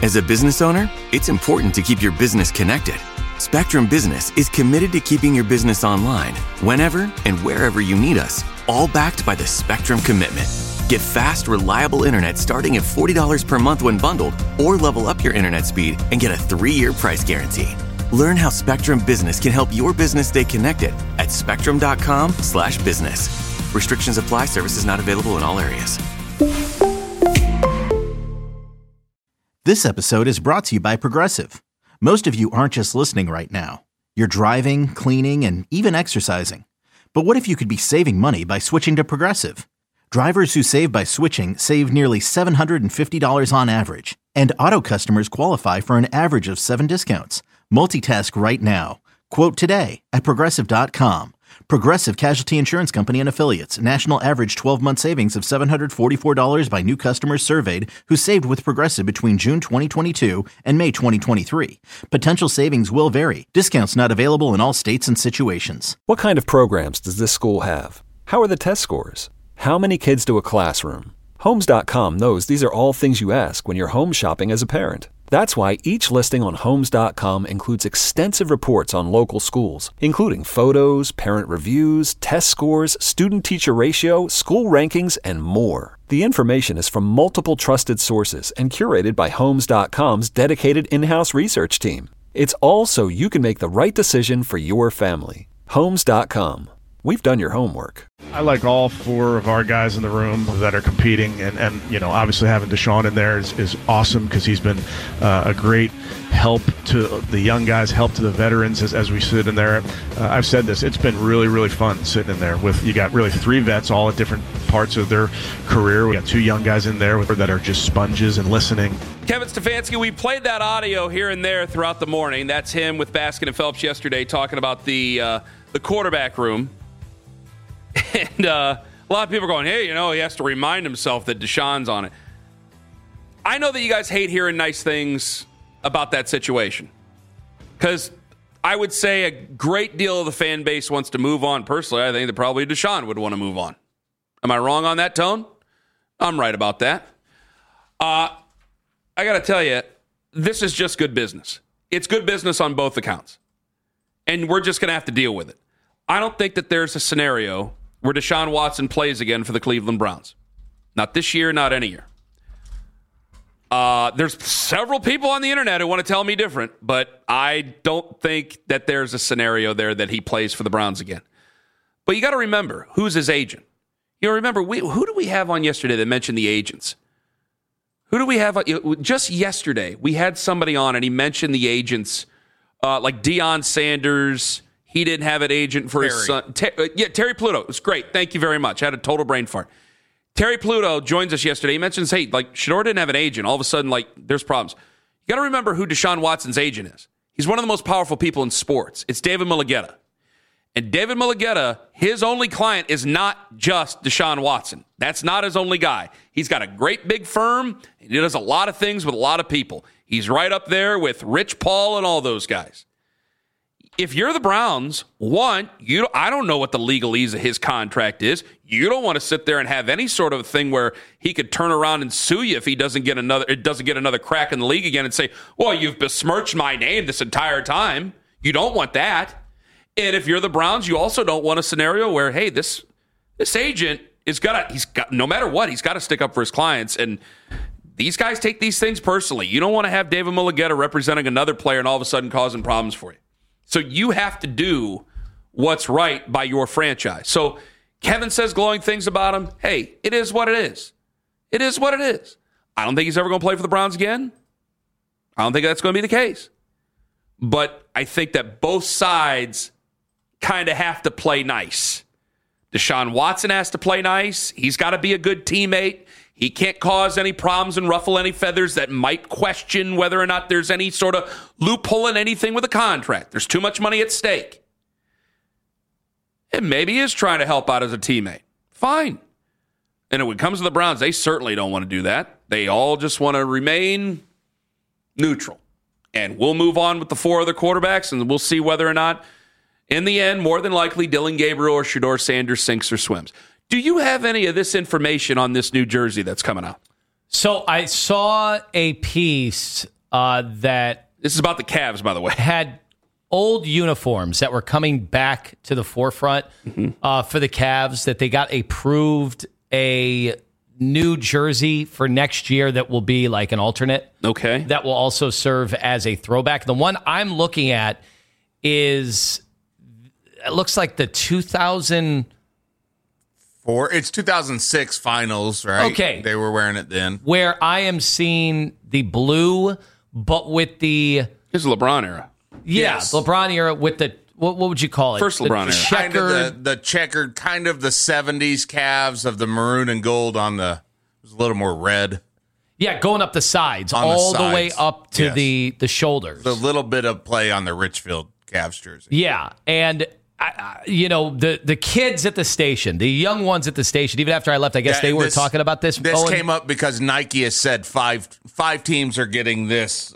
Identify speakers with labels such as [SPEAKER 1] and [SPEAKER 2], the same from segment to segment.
[SPEAKER 1] As a business owner, it's important to keep your business connected. Spectrum Business is committed to keeping your business online whenever and wherever you need us, all backed by the Spectrum Commitment. Get fast, reliable internet starting at $40 per month when bundled, or level up your internet speed and get a 3-year price guarantee. Learn how Spectrum Business can help your business stay connected at spectrum.com/business. Restrictions apply. Services not available in all areas.
[SPEAKER 2] This episode is brought to you by Progressive. Most of you aren't just listening right now. You're driving, cleaning, and even exercising. But what if you could be saving money by switching to Progressive? Drivers who save by switching save nearly $750 on average. And auto customers qualify for an average of 7 discounts. Multitask right now. Quote today at Progressive.com. Progressive Casualty Insurance Company and Affiliates. National average 12-month savings of $744 by new customers surveyed who saved with Progressive between June 2022 and May 2023. Potential savings will vary. Discounts not available in all states and situations.
[SPEAKER 3] What kind of programs does this school have? How are the test scores? How many kids do a classroom? Homes.com knows these are all things you ask when you're home shopping as a parent. That's why each listing on Homes.com includes extensive reports on local schools, including photos, parent reviews, test scores, student-teacher ratio, school rankings, and more. The information is from multiple trusted sources and curated by Homes.com's dedicated in-house research team. It's all so you can make the right decision for your family. Homes.com. We've done your homework.
[SPEAKER 4] I like all 4 of our guys in the room that are competing, and you know, obviously having Deshaun in there is awesome because he's been a great help to the young guys, help to the veterans as we sit in there. I've said this, it's been really, really fun sitting in there with, you got really 3 vets all at different parts of their career. We got 2 young guys in there that are just sponges and listening.
[SPEAKER 5] Kevin Stefanski, we played that audio here and there throughout the morning. That's him with Baskin and Phelps yesterday talking about the quarterback room. And a lot of people are going, hey, you know, he has to remind himself that Deshaun's on it. I know that you guys hate hearing nice things about that situation because I would say a great deal of the fan base wants to move on. Personally, I think that probably Deshaun would want to move on. Am I wrong on that, Tone? I'm right about that. I got to tell you, this is just good business. It's good business on both accounts. And we're just going to have to deal with it. I don't think that there's a scenario where Deshaun Watson plays again for the Cleveland Browns. Not this year, not any year. There's several people on the internet who want to tell me different, but I don't think that there's a scenario there that he plays for the Browns again. But you got to remember, who's his agent? You know, remember, who do we have on yesterday that mentioned the agents? Who do we have? Just yesterday, we had somebody on, and he mentioned the agents, like Deion Sanders. He didn't have an agent for his son. Terry Pluto. It was great. Thank you very much. I had a total brain fart. Terry Pluto joins us yesterday. He mentions, hey, like, Shador didn't have an agent. All of a sudden, like, there's problems. You got to remember who Deshaun Watson's agent is. He's one of the most powerful people in sports. It's David Mulugheta. And David Mulugheta, his only client is not just Deshaun Watson. That's not his only guy. He's got a great big firm. And he does a lot of things with a lot of people. He's right up there with Rich Paul and all those guys. If you're the Browns, I don't know what the legalese of his contract is. You don't want to sit there and have any sort of thing where he could turn around and sue you if he doesn't get another crack in the league again and say, well, you've besmirched my name this entire time. You don't want that. And if you're the Browns, you also don't want a scenario where, hey, this agent he's got no matter what, he's got to stick up for his clients. And these guys take these things personally. You don't want to have David Mulugheta representing another player and all of a sudden causing problems for you. So you have to do what's right by your franchise. So Kevin says glowing things about him. Hey, it is what it is. It is what it is. I don't think he's ever going to play for the Browns again. I don't think that's going to be the case. But I think that both sides kind of have to play nice. Deshaun Watson has to play nice. He's got to be a good teammate. He can't cause any problems and ruffle any feathers that might question whether or not there's any sort of loophole in anything with a contract. There's too much money at stake. And maybe he is trying to help out as a teammate. Fine. And when it comes to the Browns, they certainly don't want to do that. They all just want to remain neutral. And we'll move on with the 4 other quarterbacks, and we'll see whether or not, in the end, more than likely, Dillon Gabriel or Shador Sanders sinks or swims. Do you have any of this information on this new jersey that's coming out?
[SPEAKER 6] So I saw a piece that
[SPEAKER 5] This is about the Cavs, by the way.
[SPEAKER 6] had old uniforms that were coming back to the forefront for the Cavs, that they got approved a new jersey for next year that will be like an alternate.
[SPEAKER 5] Okay.
[SPEAKER 6] That will also serve as a throwback. The one I'm looking at is, it looks like the 2004.
[SPEAKER 7] It's 2006 finals, right?
[SPEAKER 6] Okay.
[SPEAKER 7] They were wearing it then.
[SPEAKER 6] Where I am seeing the blue, but with the...
[SPEAKER 5] This is LeBron era.
[SPEAKER 6] Yeah,
[SPEAKER 7] Yes.
[SPEAKER 6] LeBron era with the... What would you call it?
[SPEAKER 5] First LeBron era.
[SPEAKER 7] Kind of
[SPEAKER 6] Checkered...
[SPEAKER 7] the checkered, kind of the 70s Cavs of the maroon and gold on the, it was a little more red.
[SPEAKER 6] Yeah, going up the sides,
[SPEAKER 7] On the
[SPEAKER 6] all the way
[SPEAKER 7] sides.
[SPEAKER 6] up to
[SPEAKER 7] Yes.
[SPEAKER 6] the shoulders.
[SPEAKER 7] A little bit of play on the Richfield Cavs jersey.
[SPEAKER 6] Yeah, and the kids at the station, the young ones at the station, even after I left, I guess
[SPEAKER 7] Yeah,
[SPEAKER 6] they were
[SPEAKER 7] this-
[SPEAKER 6] talking about this.
[SPEAKER 7] This
[SPEAKER 6] Owen.
[SPEAKER 7] came up because Nike has said five teams are getting this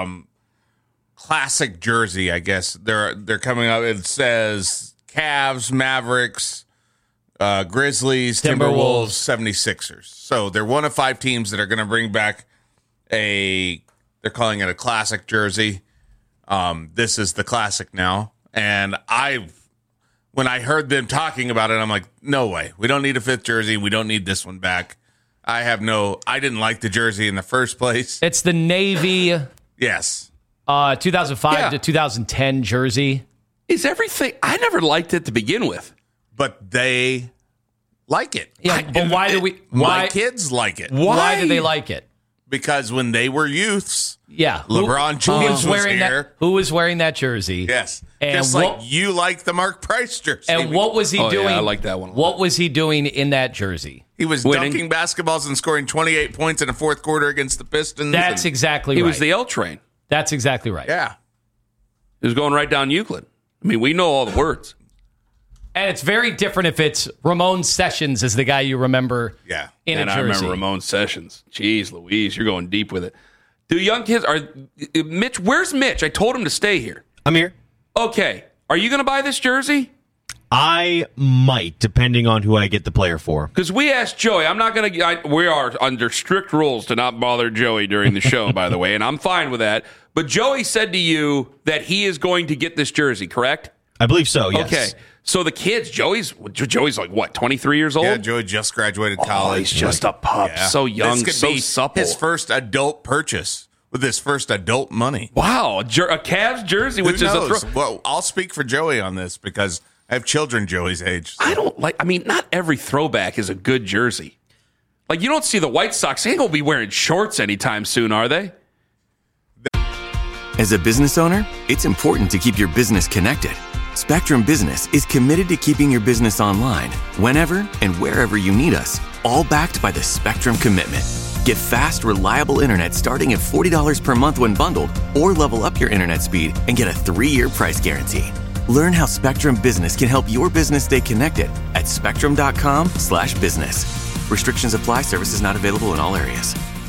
[SPEAKER 7] classic jersey. I guess they're coming up. It says Cavs, Mavericks, Grizzlies, Timberwolves, 76ers. So they're one of 5 teams that are going to bring back they're calling it a classic jersey. This is the classic now. And when I heard them talking about it, I'm like, no way. We don't need a 5th jersey. We don't need this one back. I didn't like the jersey in the first place.
[SPEAKER 6] It's the Navy
[SPEAKER 7] Yes.
[SPEAKER 6] 2005 to 2010 jersey.
[SPEAKER 5] Is everything... I never liked it to begin with.
[SPEAKER 7] But they like it.
[SPEAKER 6] Yeah, but why do we...
[SPEAKER 7] My kids like it.
[SPEAKER 6] Why do they like it?
[SPEAKER 7] Because when they were youths,
[SPEAKER 6] Yeah.
[SPEAKER 7] LeBron James was here.
[SPEAKER 6] Who was wearing that jersey?
[SPEAKER 7] Yes.
[SPEAKER 6] And
[SPEAKER 7] Just like you like the Mark Price jersey.
[SPEAKER 6] And what was he
[SPEAKER 5] Oh, yeah,
[SPEAKER 6] doing?
[SPEAKER 5] I like that one a lot.
[SPEAKER 6] What was he doing in that jersey?
[SPEAKER 7] He was
[SPEAKER 5] Winning.
[SPEAKER 7] dunking basketballs and scoring 28 points in the fourth quarter against the Pistons.
[SPEAKER 6] That's exactly
[SPEAKER 5] He
[SPEAKER 6] right.
[SPEAKER 5] was the L train.
[SPEAKER 6] That's exactly right.
[SPEAKER 7] Yeah.
[SPEAKER 5] He was going right down Euclid. I mean, we know all the words.
[SPEAKER 6] And it's very different if it's Ramon Sessions as the guy you remember
[SPEAKER 7] Yeah.
[SPEAKER 6] in
[SPEAKER 5] And
[SPEAKER 6] a
[SPEAKER 5] I
[SPEAKER 6] jersey.
[SPEAKER 5] remember Ramon Sessions. Jeez Louise, you're going deep with it. Do young kids... Mitch, where's Mitch? I told him to stay here.
[SPEAKER 8] I'm here.
[SPEAKER 5] Okay. Are you going to buy this jersey?
[SPEAKER 8] I might, depending on who I get the player for.
[SPEAKER 5] Because we asked Joey. I'm not going to... We are under strict rules to not bother Joey during the show, by the way, and I'm fine with that. But Joey said to you that he is going to get this jersey, correct?
[SPEAKER 8] I believe so, yes.
[SPEAKER 5] Okay. So the kids, Joey's like, what, 23 years old?
[SPEAKER 7] Yeah, Joey just graduated college.
[SPEAKER 5] Oh, he's just a pup.
[SPEAKER 7] Yeah.
[SPEAKER 5] So young,
[SPEAKER 7] This could
[SPEAKER 5] so
[SPEAKER 7] be
[SPEAKER 5] supple.
[SPEAKER 7] his first adult purchase with his first adult money.
[SPEAKER 5] Wow. A Cavs jersey, which
[SPEAKER 7] Who
[SPEAKER 5] is
[SPEAKER 7] knows?
[SPEAKER 5] a throw.
[SPEAKER 7] Well, I'll speak for Joey on this because I have children Joey's age.
[SPEAKER 5] I don't like, not every throwback is a good jersey. Like, you don't see the White Sox. They ain't going to be wearing shorts anytime soon, are they?
[SPEAKER 1] As a business owner, it's important to keep your business connected. Spectrum Business is committed to keeping your business online whenever and wherever you need us, all backed by the Spectrum Commitment. Get fast, reliable internet starting at $40 per month when bundled, or level up your internet speed and get a 3-year price guarantee. Learn how Spectrum Business can help your business stay connected at spectrum.com/business. Restrictions apply. Services not available in all areas.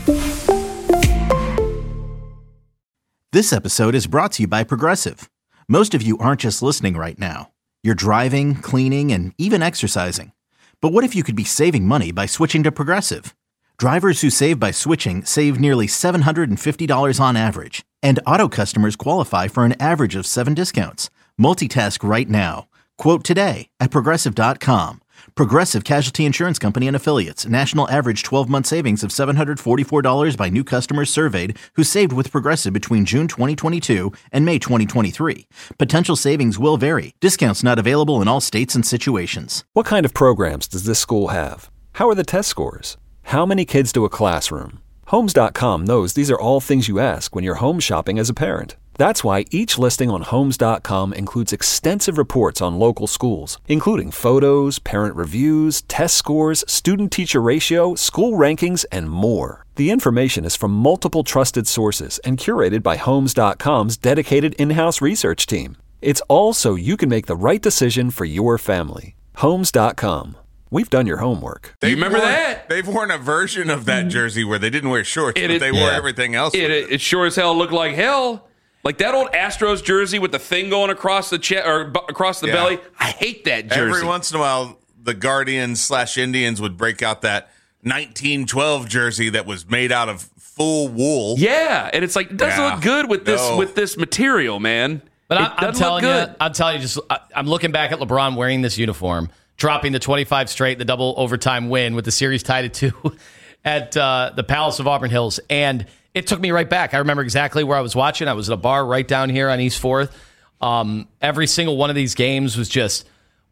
[SPEAKER 2] This episode is brought to you by Progressive. Most of you aren't just listening right now. You're driving, cleaning, and even exercising. But what if you could be saving money by switching to Progressive? Drivers who save by switching save nearly $750 on average. And auto customers qualify for an average of 7 discounts. Multitask right now. Quote today at Progressive.com. Progressive Casualty Insurance Company and Affiliates. National average 12-month savings of $744 by new customers surveyed who saved with Progressive between June 2022 and May 2023. Potential savings will vary. Discounts not available in all states and situations.
[SPEAKER 3] What kind of programs does this school have? How are the test scores? How many kids do a classroom? Homes.com knows these are all things you ask when you're home shopping as a parent. That's why each listing on Homes.com includes extensive reports on local schools, including photos, parent reviews, test scores, student-teacher ratio, school rankings, and more. The information is from multiple trusted sources and curated by Homes.com's dedicated in-house research team. It's all so you can make the right decision for your family. Homes.com. We've done your homework.
[SPEAKER 5] You remember that?
[SPEAKER 7] They've worn a version of that jersey where they didn't wear shorts, but they wore everything else.
[SPEAKER 5] It sure as hell looked like hell. Like that old Astros jersey with the thing going across the chest or across the belly. I hate that jersey.
[SPEAKER 7] Every once in a while, the Guardians / Indians would break out that 1912 jersey that was made out of full wool.
[SPEAKER 5] Yeah, and it's like it doesn't look good with this material, man.
[SPEAKER 6] But I'm telling you, just I'm looking back at LeBron wearing this uniform, dropping the 25 straight, the double overtime win with the series tied at 2 at the Palace of Auburn Hills, and it took me right back. I remember exactly where I was watching. I was at a bar right down here on East 4th. Every single one of these games was just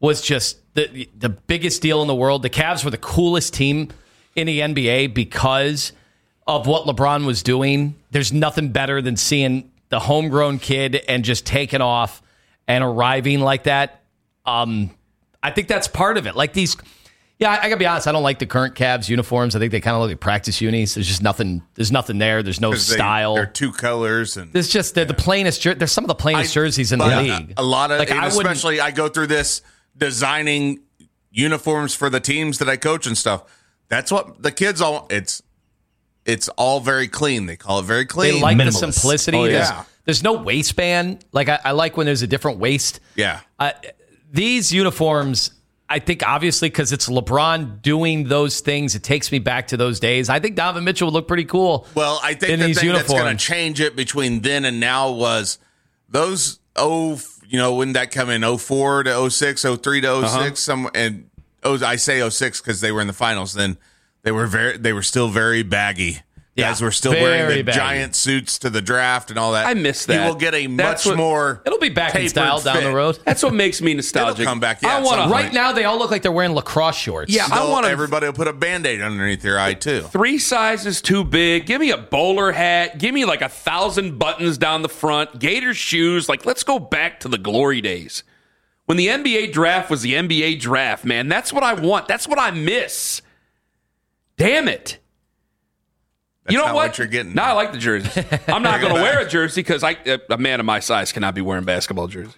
[SPEAKER 6] the biggest deal in the world. The Cavs were the coolest team in the NBA because of what LeBron was doing. There's nothing better than seeing the homegrown kid and just taking off and arriving like that. I think that's part of it. Like these, I gotta be honest, I don't like the current Cavs uniforms. I think they kind of look like practice unis. There's just nothing. There's nothing there. There's no style.
[SPEAKER 7] They're two colors, and
[SPEAKER 6] there's just they're the plainest. There's some of the plainest jerseys in the league.
[SPEAKER 7] A lot of, especially I go through this designing uniforms for the teams that I coach and stuff. That's what the kids all. It's all very clean. They call it very clean.
[SPEAKER 6] They like
[SPEAKER 7] Minimalist.
[SPEAKER 6] the simplicity.
[SPEAKER 7] Oh, yeah.
[SPEAKER 6] There's no waistband. Like I like when there's a different waist.
[SPEAKER 7] Yeah.
[SPEAKER 6] These uniforms, I think obviously because it's LeBron doing those things, it takes me back to those days. I think Donovan Mitchell would look pretty cool.
[SPEAKER 7] Well, I think the thing that's going to change it between then and now was those, when that come in 04 to 06, 03 to 06, and I say 06 because they were in the finals then. They were still very baggy. Guys were still wearing the giant suits to the draft and all that.
[SPEAKER 5] I miss that.
[SPEAKER 7] You will get a much more.
[SPEAKER 6] It'll be back in style down the road.
[SPEAKER 5] That's what makes me nostalgic.
[SPEAKER 7] It'll come back. Yeah,
[SPEAKER 6] right now, they all look like they're wearing lacrosse shorts.
[SPEAKER 5] Yeah,
[SPEAKER 7] everybody will put a Band-Aid underneath their eye too.
[SPEAKER 5] 3 sizes too big. Give me a bowler hat. Give me like 1,000 buttons down the front. Gator shoes. Like, let's go back to the glory days when the NBA draft was the NBA draft. Man, that's what I want. That's what I miss. Damn it.
[SPEAKER 7] That's
[SPEAKER 5] you know what?
[SPEAKER 7] You're getting.
[SPEAKER 5] No, I like the jerseys. I'm not going to wear a jersey because a man of my size cannot be wearing basketball jerseys.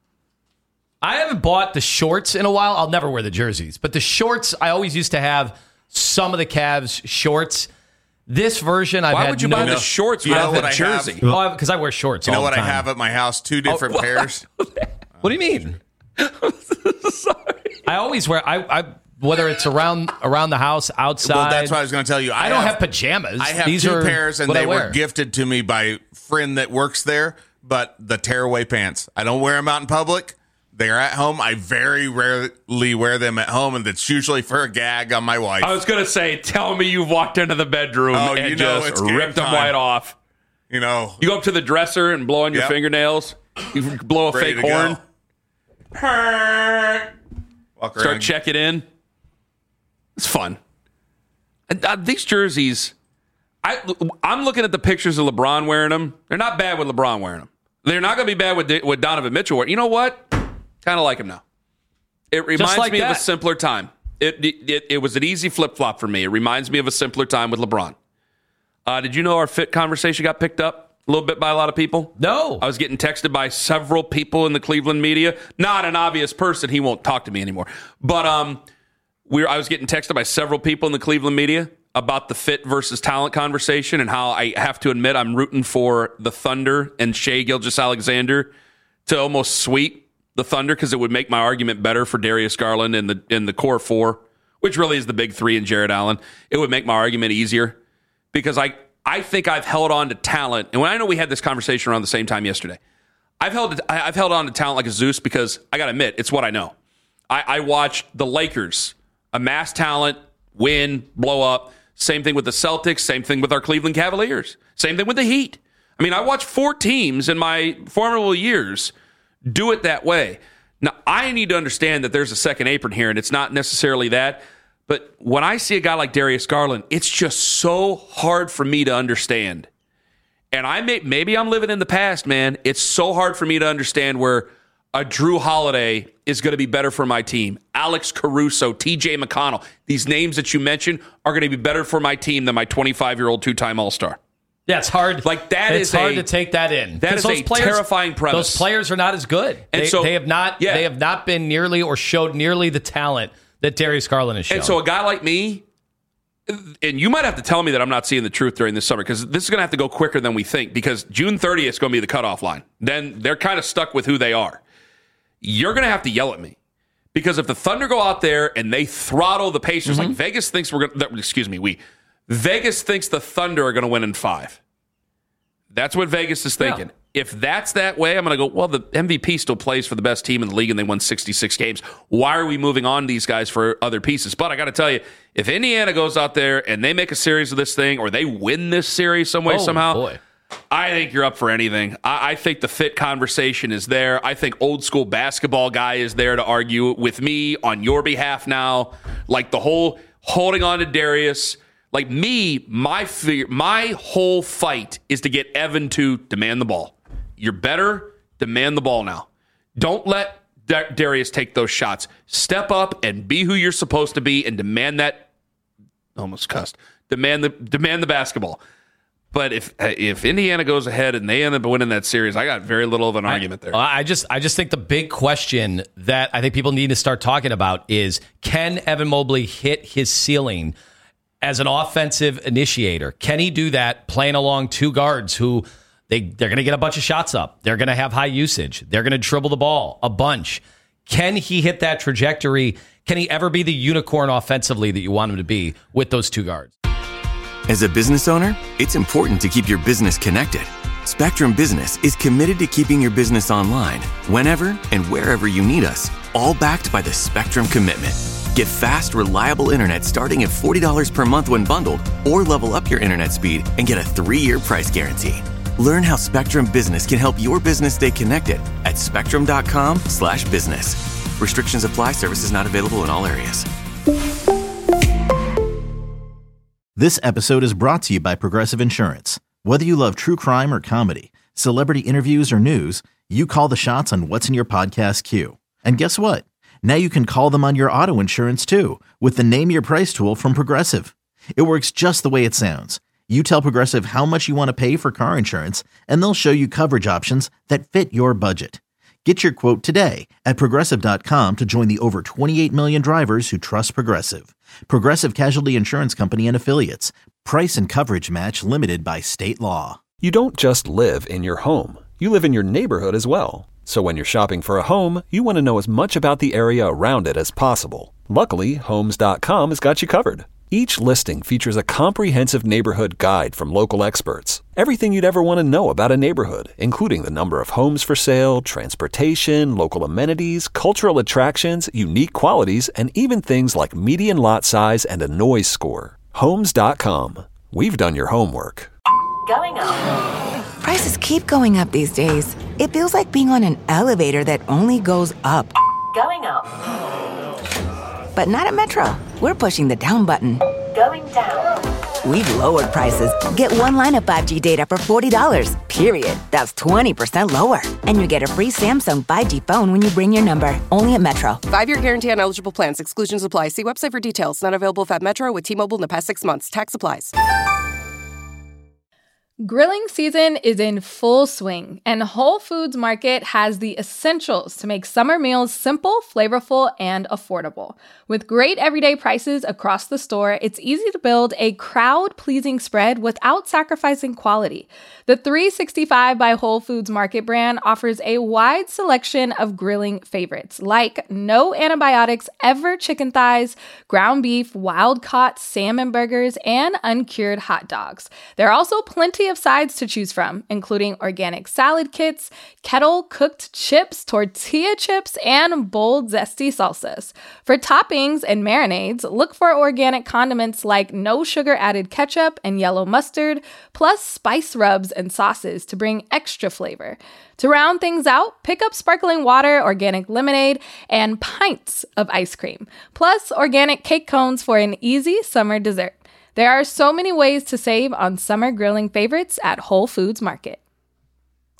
[SPEAKER 6] I haven't bought the shorts in a while. I'll never wear the jerseys. But the shorts, I always used to have some of the Cavs shorts. This version,
[SPEAKER 5] Why would you buy the shorts without the jersey?
[SPEAKER 6] Because I wear shorts all the time.
[SPEAKER 7] You know what I have at my house? 2 different pairs.
[SPEAKER 6] What do you mean?
[SPEAKER 5] Sorry.
[SPEAKER 6] I always wear... whether it's around the house, outside.
[SPEAKER 7] Well, that's what I was going to tell you.
[SPEAKER 6] I don't have pajamas.
[SPEAKER 7] I have
[SPEAKER 6] These
[SPEAKER 7] 2
[SPEAKER 6] are
[SPEAKER 7] pairs, and they
[SPEAKER 6] wear.
[SPEAKER 7] were gifted to me by a friend that works there. But the tearaway pants, I don't wear them out in public. They're at home. I very rarely wear them at home, and it's usually for a gag on my wife.
[SPEAKER 5] I was going to say, tell me you've walked into the bedroom and just ripped them right off.
[SPEAKER 7] You know.
[SPEAKER 5] You go up to the dresser and blow on your fingernails. You blow a fake horn. Start checking in. It's fun. These jerseys, I'm looking at the pictures of LeBron wearing them. They're not bad with LeBron wearing them. They're not going to be bad with Donovan Mitchell wearing. You know what? Kind of like him now. It reminds me of a simpler time. It was an easy flip-flop for me. It reminds me of a simpler time with LeBron. Did you know our fit conversation got picked up a little bit by a lot of people?
[SPEAKER 6] No.
[SPEAKER 5] I was getting texted by several people in the Cleveland media. Not an obvious person. He won't talk to me anymore. But I was getting texted by several people in the Cleveland media about the fit versus talent conversation and how I have to admit I'm rooting for the Thunder and Shai Gilgeous-Alexander to almost sweep the Thunder because it would make my argument better for Darius Garland in the core 4, which really is the big 3 and Jared Allen. It would make my argument easier because I think I've held on to talent. And when I know we had this conversation around the same time yesterday, I've held on to talent like a Zeus because I got to admit, it's what I know. I watched the Lakers amass talent, win, blow up. Same thing with the Celtics. Same thing with our Cleveland Cavaliers. Same thing with the Heat. I mean, I watched 4 teams in my formidable years do it that way. Now, I need to understand that there's a second apron here, and it's not necessarily that. But when I see a guy like Darius Garland, it's just so hard for me to understand. And maybe I'm living in the past, man. It's so hard for me to understand where a Drew Holiday is going to be better for my team. Alex Caruso, TJ McConnell. These names that you mentioned are going to be better for my team than my 25-year-old 2-time All-Star.
[SPEAKER 6] Yeah, it's hard.
[SPEAKER 5] It's
[SPEAKER 6] hard to take that in.
[SPEAKER 5] That is a terrifying premise.
[SPEAKER 6] Those players are not as good.
[SPEAKER 5] And
[SPEAKER 6] they have not been nearly or showed nearly the talent that Darius Garland has shown.
[SPEAKER 5] And so a guy like me, and you might have to tell me that I'm not seeing the truth during this summer because this is going to have to go quicker than we think because June 30th is going to be the cutoff line. Then they're kind of stuck with who they are. You're going to have to yell at me Because if the Thunder go out there and they throttle the Pacers, like Vegas thinks Vegas thinks the Thunder are going to win in 5. That's what Vegas is thinking. Yeah. If that's that way, I'm going to go, well, the MVP still plays for the best team in the league and they won 66 games. Why are we moving on these guys for other pieces? But I got to tell you, if Indiana goes out there and they make a series of this thing or they win this series some way, somehow, boy. I think you're up for anything. I think the fit conversation is there. I think old school basketball guy is there to argue with me on your behalf now. Like the whole holding on to Darius. Like me, my whole fight is to get Evan to demand the ball. You're better, demand the ball now. Don't let Darius take those shots. Step up and be who you're supposed to be and demand that. Almost cussed. Demand the basketball. But if Indiana goes ahead and they end up winning that series, I got very little of an argument there.
[SPEAKER 6] I just think the big question that I think people need to start talking about is, can Evan Mobley hit his ceiling as an offensive initiator? Can he do that playing along two guards who they're going to get a bunch of shots up? They're going to have high usage. They're going to dribble the ball a bunch. Can he hit that trajectory? Can he ever be the unicorn offensively that you want him to be with those two guards?
[SPEAKER 1] As a business owner, it's important to keep your business connected. Spectrum Business is committed to keeping your business online whenever and wherever you need us, all backed by the Spectrum Commitment. Get fast, reliable internet starting at $40 per month when bundled, or level up your internet speed and get a 3-year price guarantee. Learn how Spectrum Business can help your business stay connected at spectrum.com/business. Restrictions apply. Services not available in all areas.
[SPEAKER 2] This episode is brought to you by Progressive Insurance. Whether you love true crime or comedy, celebrity interviews or news, you call the shots on what's in your podcast queue. And guess what? Now you can call them on your auto insurance too with the Name Your Price tool from Progressive. It works just the way it sounds. You tell Progressive how much you want to pay for car insurance, and they'll show you coverage options that fit your budget. Get your quote today at Progressive.com to join the over 28 million drivers who trust Progressive. Progressive Casualty Insurance Company and Affiliates. Price and coverage match limited by state law.
[SPEAKER 3] You don't just live in your home. You live in your neighborhood as well. So when you're shopping for a home, you want to know as much about the area around it as possible. Luckily, Homes.com has got you covered. Each listing features a comprehensive neighborhood guide from local experts. Everything you'd ever want to know about a neighborhood, including the number of homes for sale, transportation, local amenities, cultural attractions, unique qualities, and even things like median lot size and a noise score. Homes.com. We've done your homework.
[SPEAKER 9] Going up. Prices keep going up these days. It feels like being on an elevator that only goes up. Going up. But not at Metro. We're pushing the down button. Going down. We've lowered prices. Get one line of 5G data for $40, period. That's 20% lower. And you get a free Samsung 5G phone when you bring your number. Only at Metro.
[SPEAKER 10] 5-year guarantee on eligible plans. Exclusions apply. See website for details. Not available at Metro with T-Mobile in the past 6 months. Tax applies.
[SPEAKER 11] Grilling season is in full swing, and Whole Foods Market has the essentials to make summer meals simple, flavorful, and affordable. With great everyday prices across the store, it's easy to build a crowd-pleasing spread without sacrificing quality. The 365 by Whole Foods Market brand offers a wide selection of grilling favorites, like no antibiotics ever chicken thighs, ground beef, wild-caught salmon burgers, and uncured hot dogs. There are also plenty of sides to choose from, including organic salad kits, kettle-cooked chips, tortilla chips, and bold, zesty salsas. For toppings and marinades, look for organic condiments like no sugar-added ketchup and yellow mustard, plus spice rubs and sauces to bring extra flavor. To round things out, pick up sparkling water, organic lemonade, and pints of ice cream, plus organic cake cones for an easy summer dessert. There are so many ways to save on summer grilling favorites at Whole Foods Market.